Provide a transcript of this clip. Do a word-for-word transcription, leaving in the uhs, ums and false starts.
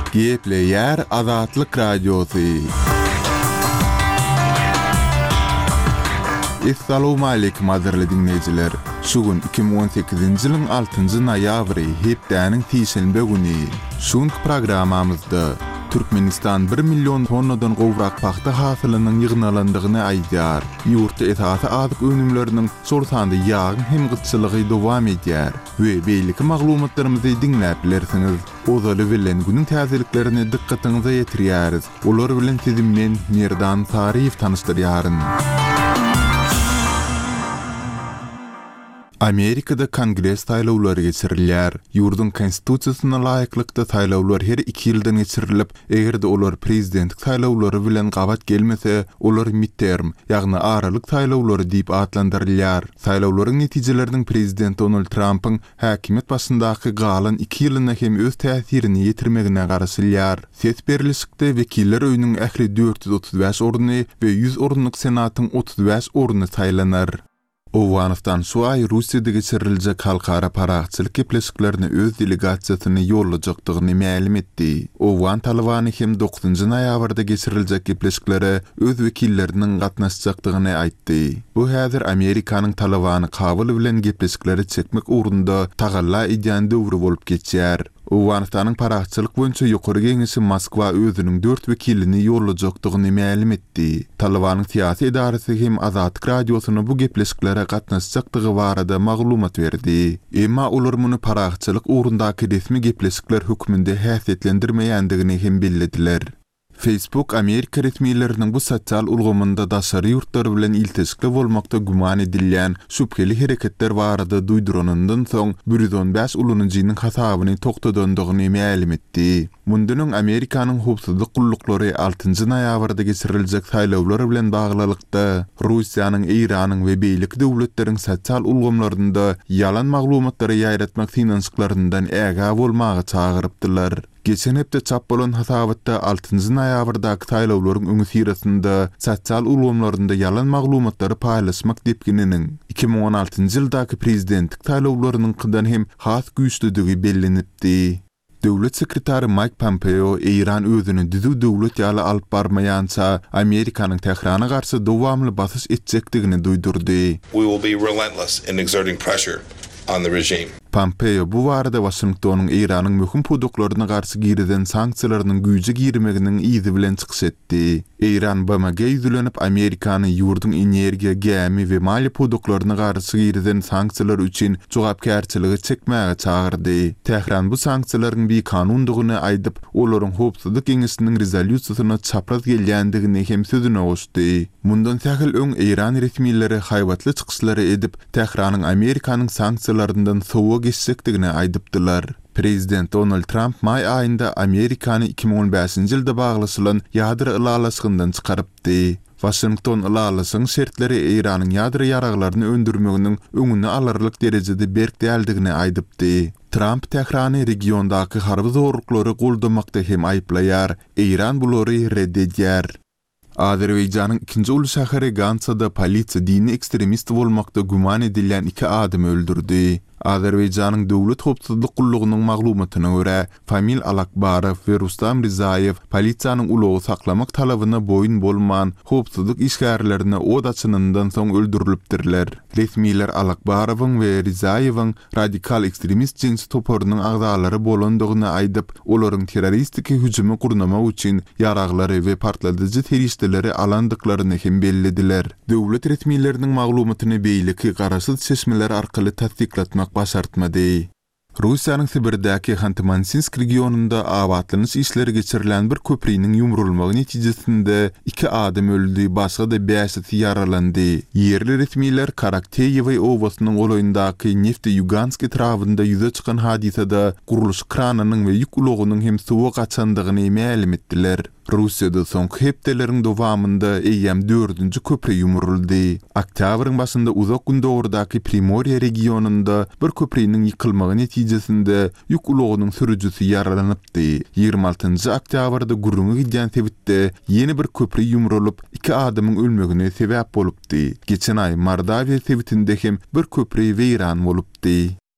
Gepleyer Azatlyk Radiosu. Assalamu alaykum azarly dinleyijiler. Şugun iki bin on sekizinji ýylyň altynjy noýabry hepdäniň tiýşelmbe güni. Şuň programamyzda Türkmenistan bir milyon tonnadan gowrak paxta hasylynyň ýygnalandygyny aýdýar. Ýurtda esasy azyk önümleriniň sorsandy ýağyn hem gyçylygy dowam edýär. We beýleki maglumatlarymyzy dinläp bilersiňiz. Ozaly bilen günüň täzeliklerini dikkatiňize ýetirýäris. Olar bilen sizi men Merdan Tariýew tanışdyrýaryn. Amerikada Kongres taýlawlary geçirilýär. Ýurdun konstitusiýasyna laýyklykda taýlawlar her iki ýyldan geçirilip, egerde olar prezident taýlawlary bilen gabat gelmese, olar midterm, ýagny aralyk taýlawlary diýip adlandyrylýar. Taýlawlaryň netijeleriniň prezident Donald Trump'yň häkimet başyndaky galan iki ýylyna hem öz täsirini ýetirmegine garaşylýar. Ses berilişikde wekiller öýüniň ähli dört ýüz otuz beş orny we ýüz orunlyk senatyň otuz beş orny taýlanar. Owganystan şu ay Russiýada geçiriljek halkara paraçylyk gepleşiklerini öz delegasiýasyny ýollajakdygyny ma'lum etdi. Owgan Talabany hem dokuzunjy noýabrda geçiriljek gepleşiklere öz wekilleriniň gatnaşjakdygyny aýtdy. Bu häzir Amerikanyň Talabany kabyl bilen gepleşikleri çekmek ugrunda tagalla edýän döwri bolup geçýär. Owganystanyň paraçylyk boýunça ýokary geňişi Moskwa özüniň dört wekilini ýollajakdygyny ma'lum etdi. Talabanyň siýasy edarasy hem Azatlyk radiosyna bu gepleşiklere gatnaşjakdygy barada maglumat berdi. Emma olar muny paraçylyk ugrundaky resmi gepleşikler hökmünde häsiýetlendirmeýändigini hem bellediler. Facebook Amerika resmiýetleriniň bu sosial ulgamynda daşary ýurtlar bilen iltisikli bolmakda guman edilýän şüpheli hereketler barada duýduranyndan soň bir yüz on beş ulanyjynyň hasabyny toktadandygyny ma'lum etdi. Mundunyň Amerikanyň howpsuzlyk gullukları altynjy noýabrda geçiriljek taýlawlar bilen baglylykda Russiýanyň, Iranyň we beýleki döwletleriň sosial ulgamlarynda ýalan maglumatlary ýaýratmak finansiýallaryndan äga bolmagy çagyrypdylar. Geçen hepde çap bolan hasabatda altynjy noýabrdaky taýlawlaryň öňü sirasynda sosial ulgamlarynda ýalan maglumatlary paýlaşmak depkininiň iki bin on altynjy ýyldaky prezidentlik taýlawlarynyň kyndan hem has güýçlüligi bellenipdi. Döwlet sekretary Mike Pompeo Iran özüni düzü döwlet ýaly alyp barmaýança Amerikanyň Tehrana garşy dowamly basyş etjekdigini duýdurdy. We will be relentless in exerting pressure on the regime. Pompeo bu barada Washingtonyň Iranyň möhüm produktlaryna garşy giriden sanksiýalarynyň güýje girmeginiň izi bilen çykyş etdi. Iran B M G'e ýüzlenip Amerikany ýurdun energiýa, gämi we mali produktlaryna garşy giriden sanksiýalar üçin jogapkärçiligi çekmäge çagyrdy. Tehran bu sanksiýalaryň bir kanundygyny aýdyp, olaryň howpsuzlyk geňişiniň rezolýusiýasyna çapraz gelýändigini hem sözüne goşdy. Mundan tähil öň Iran resmiýetleri haýbatly çykyşlary edip, Tehranyň Amerikanyň sanksiýalaryndan sowa geçsekdigini aýdypdylar. Prezident Donald Trump may aýynda Amerikany iki bin on beşinji ýylda baglasylan ýadry ylalaşygyndan çykarypdy. Washington ylalasyň şertleri Iranyň ýadry ýaraglaryny öndürmeginiň öňüne alarlyk derejede berk däldigini aýdypdy. Trump Tehrany regiondaky harby zorluklary goldamakda hem aýplaýar. Iran bulary reddedýär. Azerbaýjanyň ikinji uly şäheri Gansada polisiýa dini ekstremist bolmakda guman edilýän iki adam öldürdi. Azerbaýjanyň döwlet howpsuzlyk gullugynyň maglumatyna görä, Famil Alakbarow we Rustam Rizayew polisiýanyň ulogy saklamak talabyna boyun bolman howpsuzlyk işgärlerini od açynyndan soň öldürilipdirler. Resmiýetler Alakbarowyň we Rizayewyň radikal ekstremist jinsi toporunyň agdalary bolandygyny aýdyp, olaryň terroristik hüjumy gurnamak üçin ýaraglary we partladyjy teristleri alandyklaryny hem bellediler. Döwlet resmiýetleriniň maglumatyny beýleki garaşsyz çeşmeler arkaly tasdiklatmak başartmady. Russiýanyň Sibirdäki Xanty-Mansinsk regionunda abatlynyş işleri geçirilen bir köprüniň ýumrulmagy netijesinde iki adam öldü, başga da beşi ýaralandy. Yerli resmiýetler Karakteýewa owasynyň olaýyndaky Nefti Yugansk etrafynda ýüze çykan hadisede guruluş kranynyň we ýük ulogynyň hem suwa gaçandygyny ma'lum etdiler. Russiýada soňky hepdeleriň dowamında eýem dördünji köprü ýumruldy. Oktýabryň başynda uzak gündowrdaky Primorye regionunda bir köprüniň ýykylmagy netijesinde ýük ulogynyň sürüjüsi ýaralanypdy. ýygrimi altynjy oktýabrda gurrungy gidýän sebitde ýeni bir köprü ýumrulup iki adamyň ölmegine sebäp bolupdy. Geçen ay Mordawiýa sebitinde hem bir köprü weýran bolupdy.